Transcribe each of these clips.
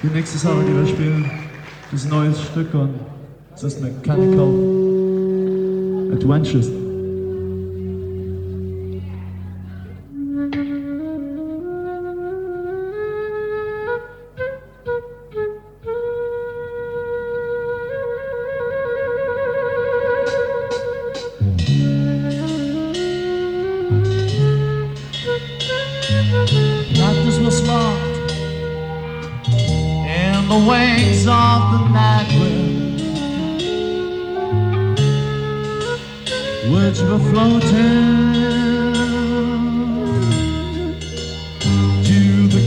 Die nächste Sache, die wir spielen, ist ein neues Stück und es ist Mechanical Adventures. Darkness was locked in the wings of the night wind, which were floating to the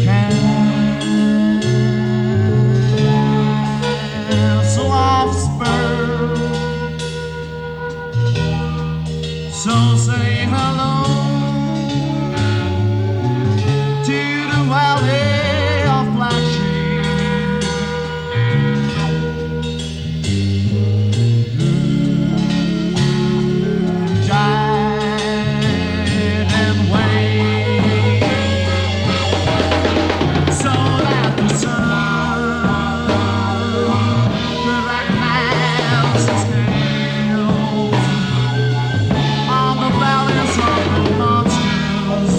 castle of Spur. So say hello to the valley of Black Sheep. Died and wait, so that the sun could recognize his scales on the valleys of the monsters.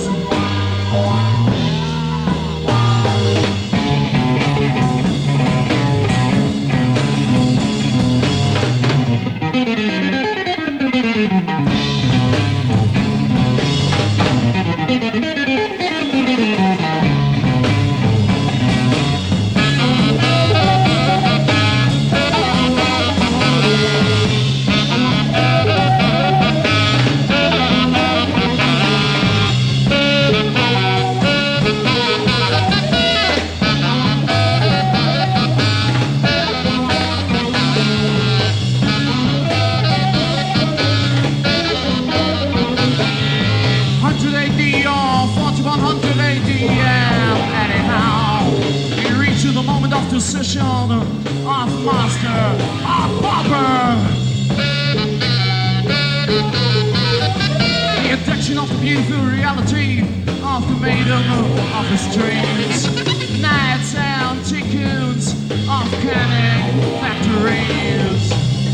Decision of master of pauper. The addiction of the beautiful reality of the maiden of his dreams. Nights and tycoons of canning factories.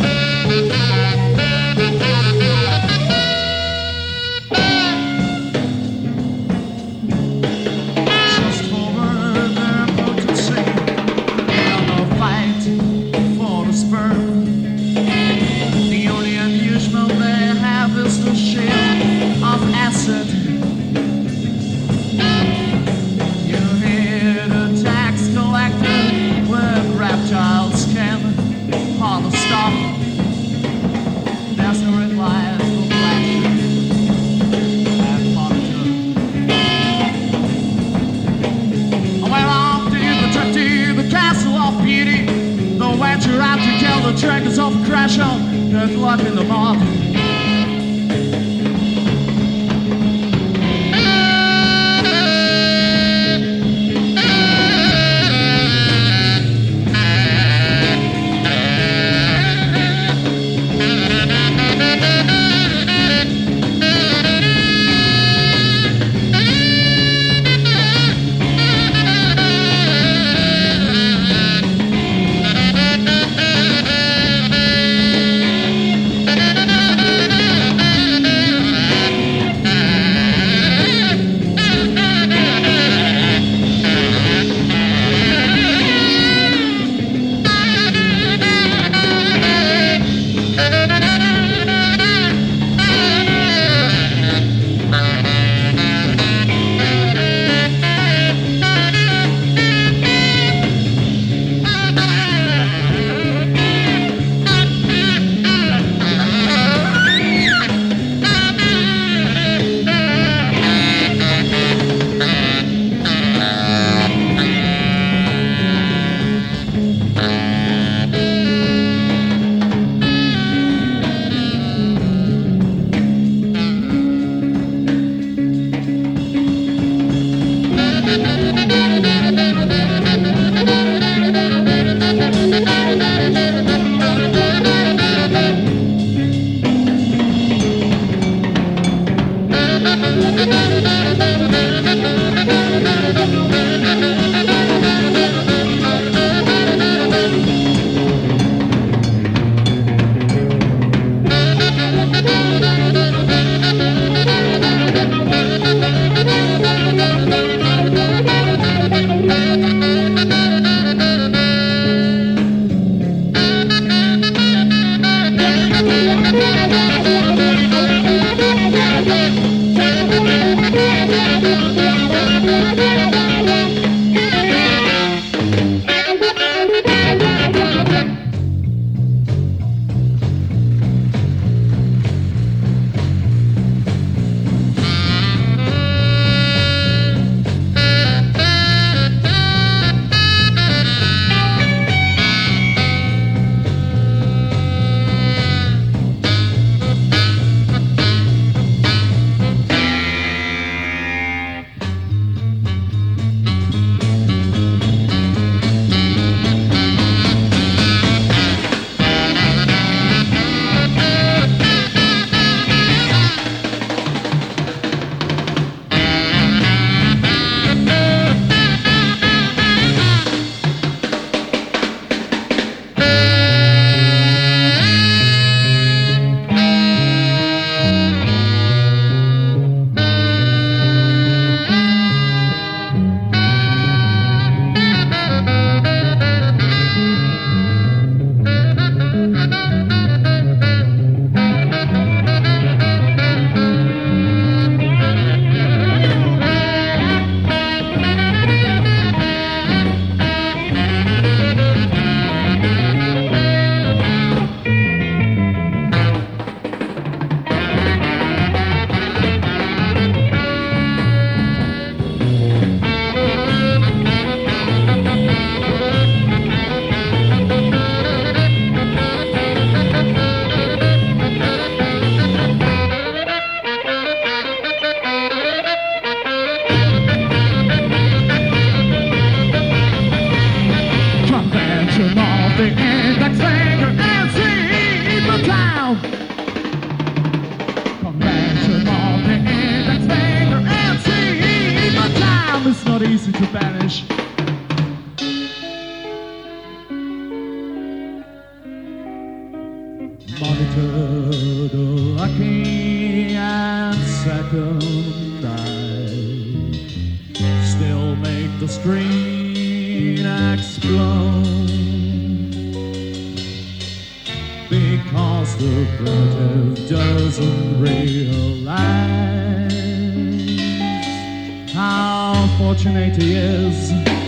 The dragons of crash on, good luck in the market. easy to banish. Monitor the lucky and second eye, still make the screen explode, because the primitive doesn't realize how fortunate he is